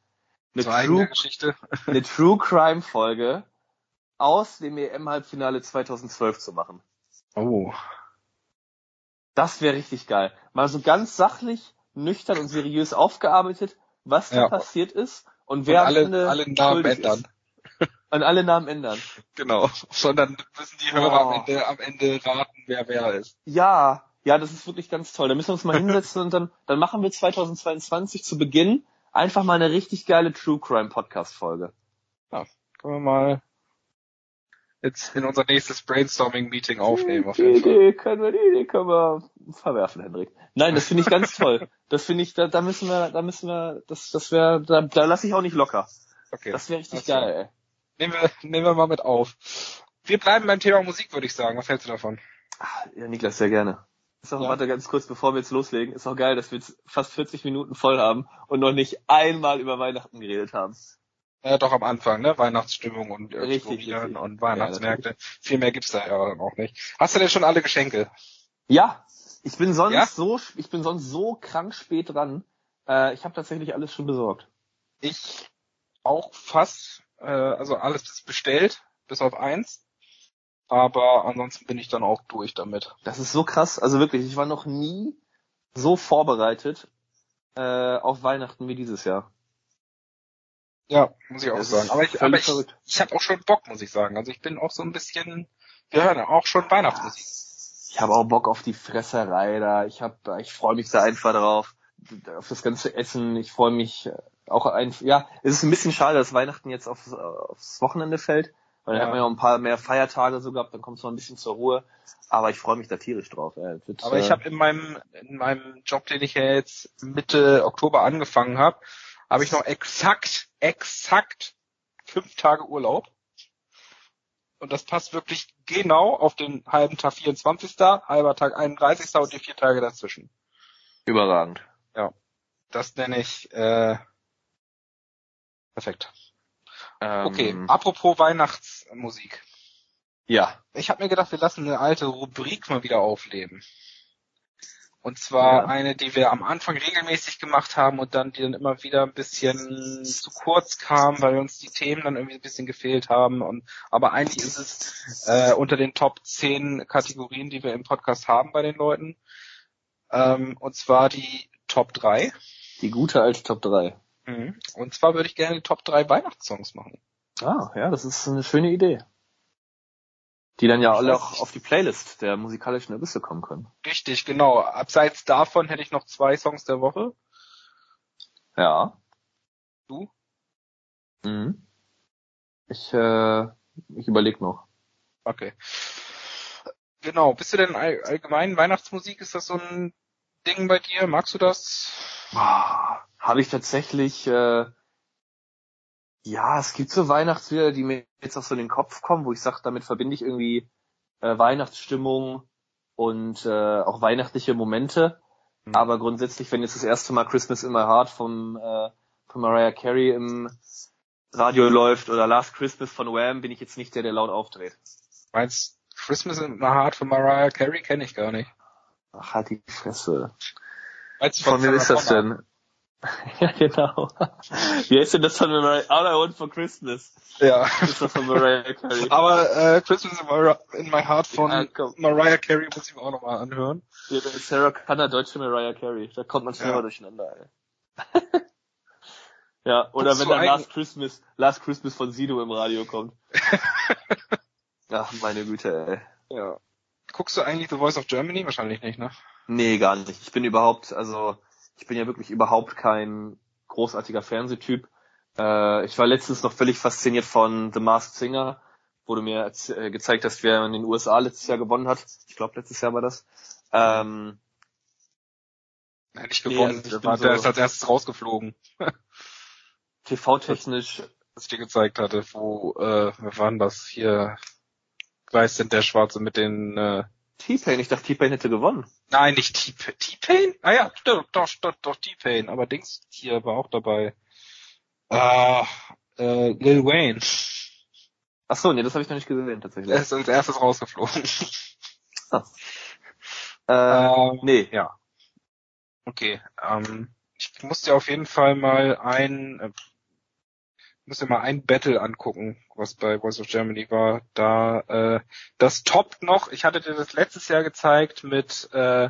Eine True Crime Folge aus dem EM-Halbfinale 2012 zu machen. Oh. Das wäre richtig geil. Mal so ganz sachlich, nüchtern und seriös aufgearbeitet, was da passiert ist und wer alle Namen ändern. Und alle Namen ändern. Genau. Sondern müssen die Hörer am Ende raten, wer ist. Ja, das ist wirklich ganz toll. Da müssen wir uns mal hinsetzen und dann machen wir 2022 zu Beginn einfach mal eine richtig geile True Crime Podcast Folge. Ja, können wir mal jetzt in unser nächstes Brainstorming-Meeting aufnehmen. Auf jeden Fall. Die Idee können wir verwerfen, Hendrik. Nein, das finde ich ganz toll. Das finde ich, da lasse ich auch nicht locker. Okay. Das wäre richtig geil, ey. Nehmen wir mal mit auf. Wir bleiben beim Thema Musik, würde ich sagen. Was hältst du davon? Ja, Niklas, sehr gerne. Warte ganz kurz, bevor wir jetzt loslegen. Ist auch geil, dass wir jetzt fast 40 Minuten voll haben und noch nicht einmal über Weihnachten geredet haben. Ja, doch am Anfang, ne? Weihnachtsstimmung und Probieren und Weihnachtsmärkte. Ja, viel mehr gibt's da ja dann auch nicht. Hast du denn schon alle Geschenke? Ja, ich bin sonst so krank spät dran. Ich habe tatsächlich alles schon besorgt. Ich auch fast, also alles ist bestellt, bis auf eins. Aber ansonsten bin ich dann auch durch damit. Das ist so krass. Also wirklich, ich war noch nie so vorbereitet auf Weihnachten wie dieses Jahr. Ja, muss ich auch sagen. Aber ich habe auch schon Bock, muss ich sagen. Also ich bin auch so ein bisschen, wir hören auch schon Weihnachtsmusik. Ich habe auch Bock auf die Fresserei da. Ich freue mich da einfach drauf. Auf das ganze Essen. Ich freue mich auch es ist ein bisschen schade, dass Weihnachten jetzt aufs Wochenende fällt. Weil dann hat man ja auch ein paar mehr Feiertage so gehabt, dann kommt es noch ein bisschen zur Ruhe. Aber ich freue mich da tierisch drauf. Aber ich habe in meinem Job, den ich ja jetzt Mitte Oktober angefangen habe ich noch exakt 5 Tage Urlaub. Und das passt wirklich genau auf den halben Tag 24., halber Tag 31. und die 4 Tage dazwischen. Überragend. Ja. Das nenne ich perfekt. Okay, apropos Weihnachtsmusik. Ja. Ich habe mir gedacht, wir lassen eine alte Rubrik mal wieder aufleben. Und zwar eine, die wir am Anfang regelmäßig gemacht haben und die dann immer wieder ein bisschen zu kurz kam, weil uns die Themen dann irgendwie ein bisschen gefehlt haben. Aber eigentlich ist es unter den Top 10 Kategorien, die wir im Podcast haben bei den Leuten. Und zwar die Top 3. Die gute alte Top 3. Und zwar würde ich gerne die Top 3 Weihnachtssongs machen. Ja, das ist eine schöne Idee. Die dann ja alle auch auf die Playlist der musikalischen Abysse kommen können. Richtig, genau. Abseits davon hätte ich noch 2 Songs der Woche. Ja. Du? Ich überlege noch. Okay. Genau. Bist du denn allgemein Weihnachtsmusik? Ist das so ein Ding bei dir? Magst du das? Habe ich tatsächlich, es gibt so Weihnachtslieder, die mir jetzt auch so in den Kopf kommen, wo ich sage, damit verbinde ich irgendwie Weihnachtsstimmung und auch weihnachtliche Momente. Aber grundsätzlich, wenn jetzt das erste Mal Christmas in My Heart von Mariah Carey im Radio läuft oder Last Christmas von Wham, bin ich jetzt nicht der laut aufdreht. Meinst Christmas in my Heart von Mariah Carey kenne ich gar nicht. Ach, halt die Fresse. Meinst Von wem ist das denn? Ja, genau. Wie heißt denn das von Mariah? All I Want for Christmas. Ja. Ist das von Mariah Carey. Aber Christmas in my Heart von Mariah Carey muss ich mir auch nochmal anhören. Ja, das ist Sarah Connor, deutsche Mariah Carey. Da kommt man schneller durcheinander, ey. Ja, oder wenn dann Last Christmas von Sido im Radio kommt. Ach, meine Güte, ey. Ja. Guckst du eigentlich The Voice of Germany? Wahrscheinlich nicht, ne? Nee, gar nicht. Ich bin ja wirklich überhaupt kein großartiger Fernsehtyp. Ich war letztens noch völlig fasziniert von The Masked Singer, wo du mir gezeigt hast, wer in den USA letztes Jahr gewonnen hat. Ich glaube, letztes Jahr war das. Nein, nicht gewonnen. Der ist als erstes rausgeflogen. TV-technisch. Was ich dir gezeigt hatte, wer war denn das hier? Weiß denn der Schwarze mit den T-Pain, ich dachte T-Pain hätte gewonnen. Nein, nicht T-Pain? Ah ja, doch T-Pain, aber Dings hier war auch dabei. Lil Wayne. Ach so, nee, das habe ich noch nicht gesehen, tatsächlich. Er ist als erstes rausgeflogen. Nee. Ja. Okay, ich muss dir auf jeden Fall mal ein Battle angucken, was bei Voice of Germany war. Da das toppt noch. Ich hatte dir das letztes Jahr gezeigt mit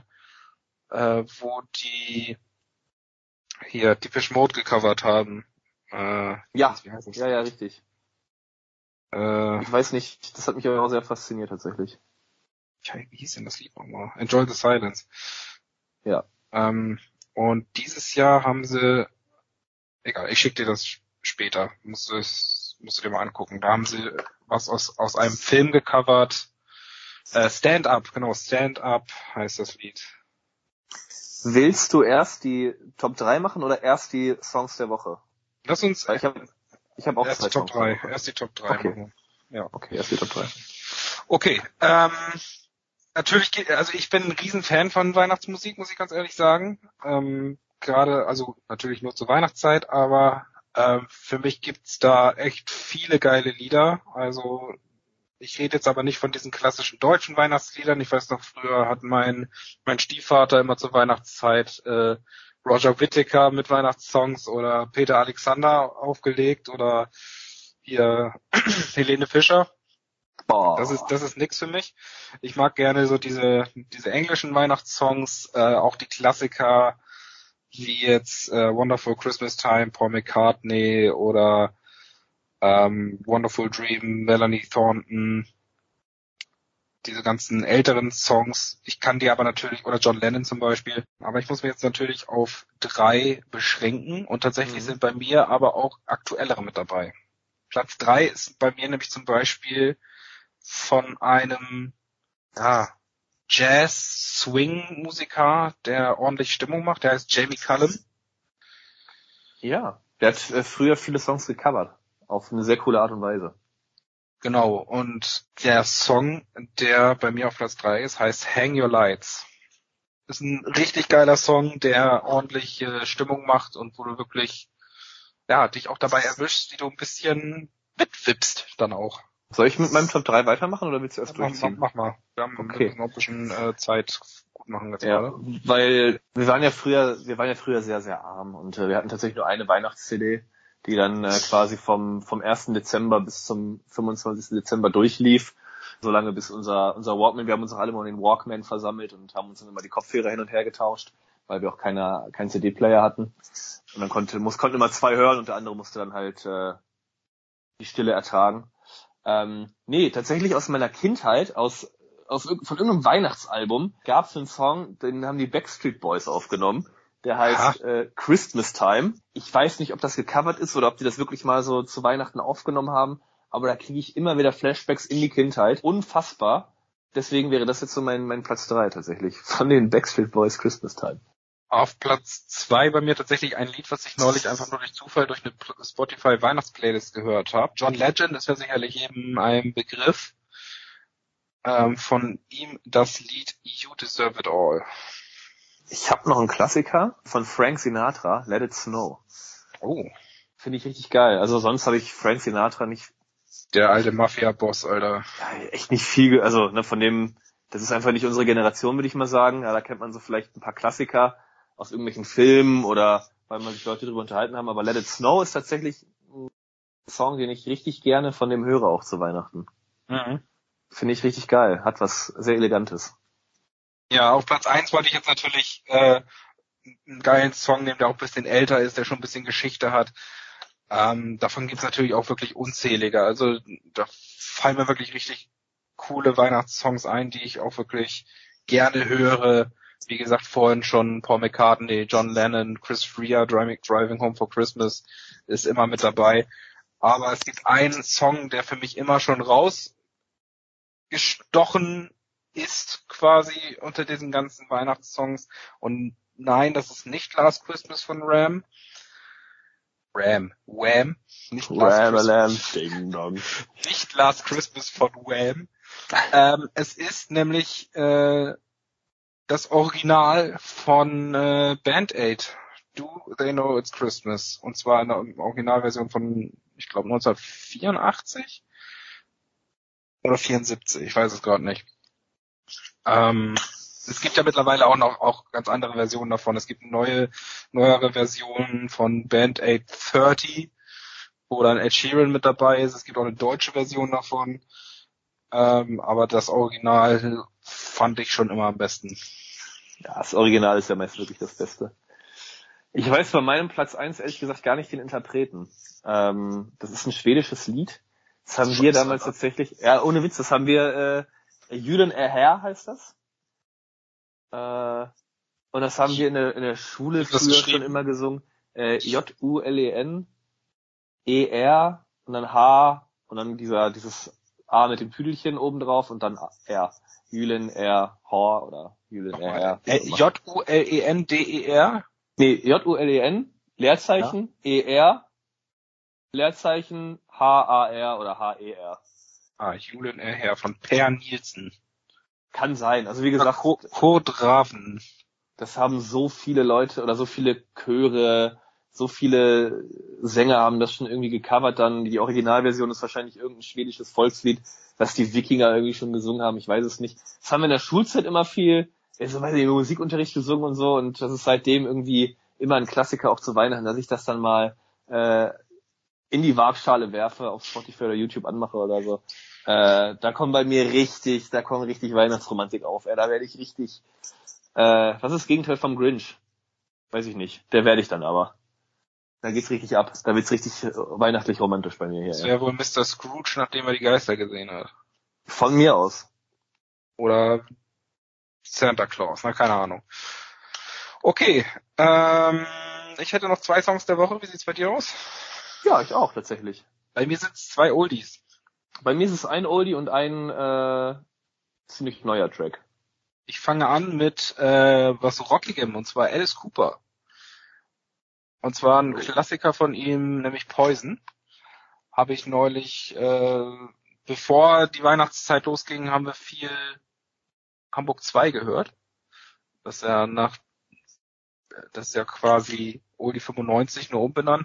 wo die hier Depeche Mode gecovert haben. Ja, richtig. Ich weiß nicht, das hat mich aber auch sehr fasziniert tatsächlich. Wie hieß denn das Lied nochmal? Enjoy the Silence. Ja. Und dieses Jahr haben sie, egal, ich schicke dir das später, musst du dir mal angucken. Da haben sie was aus einem Film gecovert. Stand Up heißt das Lied. Willst du erst die Top 3 machen oder erst die Songs der Woche? Lass uns ich hab auch erst die Top 3. Erst die Top 3 okay. machen. Ja. Okay, erst die Top 3. Okay, natürlich, also ich bin ein Riesenfan von Weihnachtsmusik, muss ich ganz ehrlich sagen. Gerade, also natürlich nur zur Weihnachtszeit, aber für mich gibt's da echt viele geile Lieder. Also ich rede jetzt aber nicht von diesen klassischen deutschen Weihnachtsliedern. Ich weiß noch, früher hat mein Stiefvater immer zur Weihnachtszeit Roger Whittaker mit Weihnachtssongs oder Peter Alexander aufgelegt oder hier Helene Fischer. Boah. Das ist nix für mich. Ich mag gerne so diese englischen Weihnachtssongs, auch die Klassiker wie jetzt Wonderful Christmas Time, Paul McCartney oder Wonderful Dream, Melanie Thornton, diese ganzen älteren Songs. Ich kann die aber natürlich, oder John Lennon zum Beispiel, aber ich muss mich jetzt natürlich auf 3 beschränken und tatsächlich sind bei mir aber auch aktuellere mit dabei. Platz 3 ist bei mir nämlich zum Beispiel von einem Jazz-Swing-Musiker, der ordentlich Stimmung macht, der heißt Jamie Cullum. Ja, der hat früher viele Songs gecovert, auf eine sehr coole Art und Weise. Genau, und der Song, der bei mir auf Platz 3 ist, heißt Hang Your Lights. Ist ein richtig geiler Song, der ordentlich Stimmung macht und wo du wirklich dich auch dabei erwischst, wie du ein bisschen mitwippst dann auch. Soll ich mit meinem Top 3 weitermachen oder willst du erst durchziehen? Mach mal. Wir haben noch ein bisschen Zeit gut machen jetzt gerade. Weil wir waren ja früher sehr, sehr arm und wir hatten tatsächlich nur eine Weihnachts-CD, die dann quasi vom 1. Dezember bis zum 25. Dezember durchlief. Solange bis unser Walkman, wir haben uns auch alle mal in den Walkman versammelt und haben uns dann immer die Kopfhörer hin und her getauscht, weil wir auch keinen CD-Player hatten. Und dann konnten immer 2 hören und der andere musste dann halt die Stille ertragen. Nee, tatsächlich aus meiner Kindheit, von irgendeinem Weihnachtsalbum, gab es einen Song, den haben die Backstreet Boys aufgenommen. Der heißt Christmas Time. Ich weiß nicht, ob das gecovert ist oder ob die das wirklich mal so zu Weihnachten aufgenommen haben, aber da kriege ich immer wieder Flashbacks in die Kindheit. Unfassbar. Deswegen wäre das jetzt so mein Platz 3 tatsächlich. Von den Backstreet Boys Christmas Time. Auf Platz 2 bei mir tatsächlich ein Lied, was ich neulich einfach nur durch Zufall durch eine Spotify Weihnachtsplaylist gehört habe. John Legend ist ja sicherlich jedem ein Begriff. Von ihm das Lied You Deserve It All. Ich habe noch einen Klassiker von Frank Sinatra, Let It Snow. Oh. Finde ich richtig geil. Also sonst habe ich Frank Sinatra nicht... Der alte Mafia-Boss, Alter. Ja, echt nicht viel, also ne, von dem... Das ist einfach nicht unsere Generation, würde ich mal sagen. Ja, da kennt man so vielleicht ein paar Klassiker aus irgendwelchen Filmen oder weil man sich Leute darüber unterhalten haben. Aber Let It Snow ist tatsächlich ein Song, den ich richtig gerne von dem höre, auch zu Weihnachten. Mhm. Finde ich richtig geil. Hat was sehr Elegantes. Ja, auf Platz 1 wollte ich jetzt natürlich einen geilen Song nehmen, der auch ein bisschen älter ist, der schon ein bisschen Geschichte hat. Davon gibt's natürlich auch wirklich unzählige. Also da fallen mir wirklich richtig coole Weihnachtssongs ein, die ich auch wirklich gerne höre. Wie gesagt, vorhin schon Paul McCartney, John Lennon, Chris Rea, Driving Home for Christmas ist immer mit dabei. Aber es gibt einen Song, der für mich immer schon rausgestochen ist quasi unter diesen ganzen Weihnachtssongs. Und nein, das ist nicht Last Christmas von Wham. Nicht Last Christmas von Wham. Es ist nämlich das Original von Band Aid. Do They Know It's Christmas? Und zwar in der Originalversion von, ich glaube, 1984 oder 74, ich weiß es gerade nicht. Es gibt ja mittlerweile auch ganz andere Versionen davon. Es gibt neuere Versionen von Band Aid 30, wo dann Ed Sheeran mit dabei ist. Es gibt auch eine deutsche Version davon. Aber das Original fand ich schon immer am besten. Ja, das Original ist ja meist wirklich das Beste. Ich weiß bei meinem Platz 1 ehrlich gesagt gar nicht den Interpreten. Das ist ein schwedisches Lied. Das haben wir damals tatsächlich, ja ohne Witz, das haben wir, Julen Erher heißt das. Und das haben wir in der Schule früher schon immer gesungen. Julen ER und dann H und dann dieses A mit dem Tüdelchen oben drauf und dann R. Julen R Hor oder Julen R. Julender? Nee, Julen, Leerzeichen, ER, Leerzeichen, HAR oder HER. Julen R. von Per Nielsen. Kann sein. Also wie gesagt, Kodraven. Das haben so viele Leute oder so viele Chöre, so viele Sänger haben das schon irgendwie gecovert dann. Die Originalversion ist wahrscheinlich irgendein schwedisches Volkslied, das die Wikinger irgendwie schon gesungen haben. Ich weiß es nicht. Das haben wir in der Schulzeit immer viel, weiß ich, im Musikunterricht gesungen und so. Und das ist seitdem irgendwie immer ein Klassiker auch zu Weihnachten, dass ich das dann mal in die Waagschale werfe, auf Spotify oder YouTube anmache oder so. Da kommt richtig Weihnachtsromantik auf. Da werde ich richtig, was ist das Gegenteil vom Grinch? Weiß ich nicht. Der werde ich dann aber. Da geht's richtig ab. Da wird's richtig weihnachtlich romantisch bei mir hier. Das wäre wohl Mr. Scrooge, nachdem er die Geister gesehen hat. Von mir aus. Oder Santa Claus, keine Ahnung. Okay, ich hätte noch 2 Songs der Woche. Wie sieht's bei dir aus? Ja, ich auch tatsächlich. Bei mir sind's 2 Oldies. Bei mir ist es ein Oldie und ein ziemlich neuer Track. Ich fange an mit was Rockigem, und zwar Alice Cooper. Und zwar ein Klassiker von ihm, nämlich Poison. Habe ich neulich, bevor die Weihnachtszeit losging, haben wir viel Hamburg 2 gehört. Das ist ja quasi Oldie 95, nur umbenannt.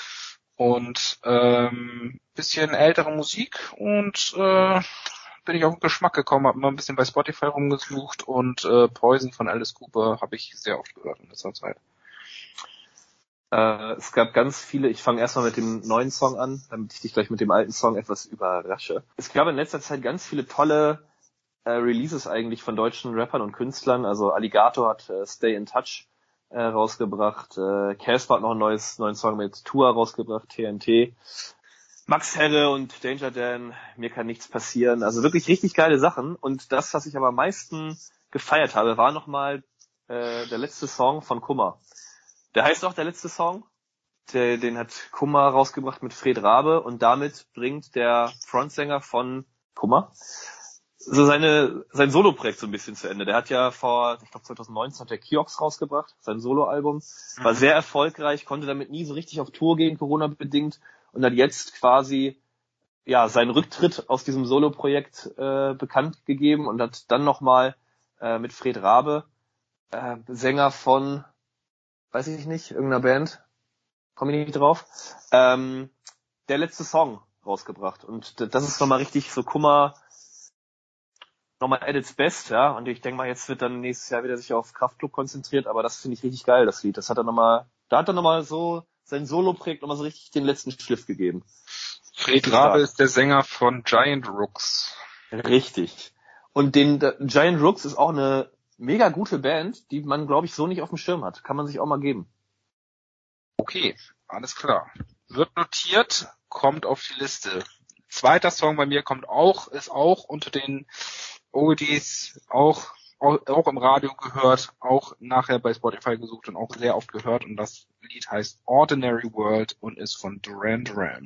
Und bisschen ältere Musik und bin ich auf den Geschmack gekommen, habe mal ein bisschen bei Spotify rumgesucht und Poison von Alice Cooper habe ich sehr oft gehört in letzter Zeit. Es gab ganz viele, ich fange erstmal mit dem neuen Song an, damit ich dich gleich mit dem alten Song etwas überrasche. Es gab in letzter Zeit ganz viele tolle Releases eigentlich von deutschen Rappern und Künstlern. Also Alligator hat Stay in Touch rausgebracht, Casper hat noch einen neuen Song mit Tua rausgebracht, TNT. Max Herre und Danger Dan, Mir kann nichts passieren. Also wirklich richtig geile Sachen. Und das, was ich aber am meisten gefeiert habe, war nochmal der letzte Song von Kummer. Der heißt auch der letzte Song. Den hat Kummer rausgebracht mit Fred Rabe und damit bringt der Frontsänger von Kummer so sein Soloprojekt so ein bisschen zu Ende. Der hat ja vor, ich glaube 2019 hat der Kiox rausgebracht, sein Soloalbum. War sehr erfolgreich, konnte damit nie so richtig auf Tour gehen, Corona-bedingt. Und hat jetzt quasi ja seinen Rücktritt aus diesem Soloprojekt bekannt gegeben und hat dann nochmal mit Fred Rabe, Sänger von, weiß ich nicht, irgendeiner Band, komme ich nicht drauf, der letzte Song rausgebracht. Und das ist nochmal richtig so Kummer, nochmal at its best, ja. Und ich denke mal, jetzt wird dann nächstes Jahr wieder sich auf Kraftklub konzentriert, aber das finde ich richtig geil, das Lied. Da hat er nochmal so, sein Solo-Projekt nochmal so richtig den letzten Schliff gegeben. Fred Rabe ist der Sänger von Giant Rooks. Richtig. Und Giant Rooks ist auch eine mega gute Band, die man, glaube ich, so nicht auf dem Schirm hat. Kann man sich auch mal geben. Okay, alles klar. Wird notiert, kommt auf die Liste. Zweiter Song bei mir ist auch unter den Oldies, auch im Radio gehört, auch nachher bei Spotify gesucht und auch sehr oft gehört. Und das Lied heißt Ordinary World und ist von Duran Duran.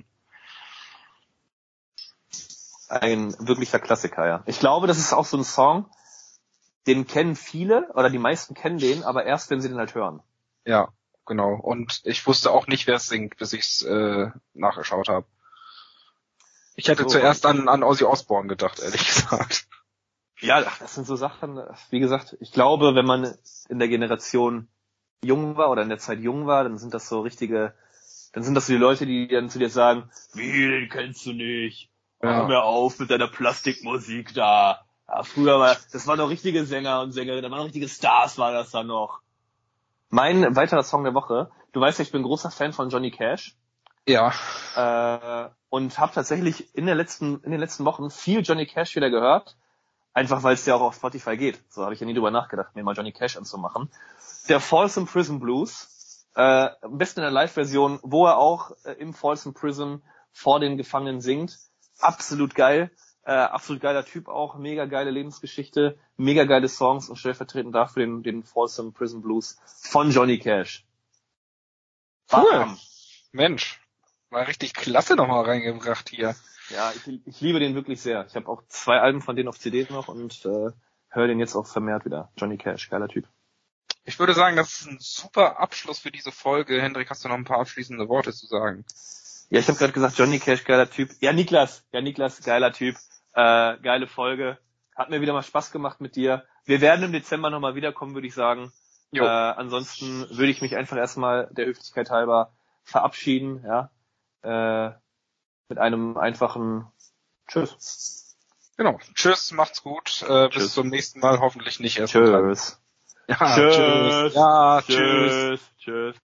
Ein wirklicher Klassiker, ja. Ich glaube, das ist auch so ein Song, den kennen viele, oder die meisten kennen den, aber erst, wenn sie den halt hören. Ja, genau. Und ich wusste auch nicht, wer es singt, bis ich es nachgeschaut habe. Ich hätte zuerst an Ozzy Osbourne gedacht, ehrlich gesagt. Ja, das sind so Sachen, wie gesagt, ich glaube, wenn man in der Generation jung war oder in der Zeit jung war, dann sind das so die Leute, die dann zu dir sagen, wie, den kennst du nicht? Hör mir auf mit deiner Plastikmusik da. Ja, das waren noch richtige Sänger und Sängerinnen, da waren noch richtige Stars, war das dann noch. Mein weiterer Song der Woche, du weißt ja, ich bin großer Fan von Johnny Cash. Ja. Und habe tatsächlich in den letzten Wochen viel Johnny Cash wieder gehört. Einfach weil es ja auch auf Spotify geht. So habe ich ja nie drüber nachgedacht, mir mal Johnny Cash anzumachen. Der Folsom Prison Blues, am besten in der Live-Version, wo er auch im Folsom Prison vor den Gefangenen singt. Absolut geil. Absolut geiler Typ auch. Mega geile Lebensgeschichte. Mega geile Songs und stellvertretend dafür den Folsom Prison Blues von Johnny Cash. Cool. Bam. Mensch, war richtig klasse nochmal reingebracht hier. Ja, ich liebe den wirklich sehr. Ich habe auch 2 Alben von denen auf CD noch und höre den jetzt auch vermehrt wieder. Johnny Cash, geiler Typ. Ich würde sagen, das ist ein super Abschluss für diese Folge. Hendrik, hast du noch ein paar abschließende Worte zu sagen? Ja, ich habe gerade gesagt, Johnny Cash, geiler Typ. Ja, Niklas, geiler Typ. Geile Folge. Hat mir wieder mal Spaß gemacht mit dir. Wir werden im Dezember nochmal wiederkommen, würde ich sagen. Ansonsten würde ich mich einfach erstmal der Höflichkeit halber verabschieden, ja. Mit einem einfachen Tschüss. Genau. Tschüss, macht's gut. Tschüss. Bis zum nächsten Mal, hoffentlich nicht erst. Tschüss. Ja, tschüss. Ja, tschüss. Tschüss.